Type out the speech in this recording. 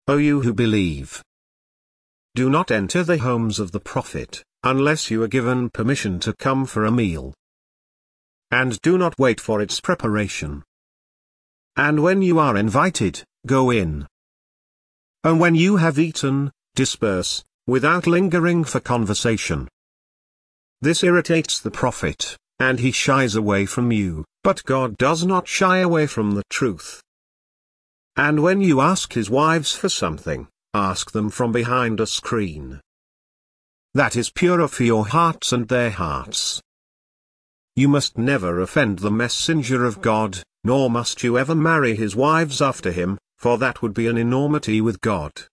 O you who believe, do not enter the homes of the prophet, unless you are given permission to come for a meal. And do not wait for its preparation. And when you are invited, go in. And when you have eaten, disperse, without lingering for conversation. This irritates the prophet, and he shies away from you, but God does not shy away from the truth. And when you ask his wives for something, ask them from behind a screen. That is purer for your hearts and their hearts. You must never offend the messenger of God, nor must you ever marry his wives after him, for that would be an enormity with God.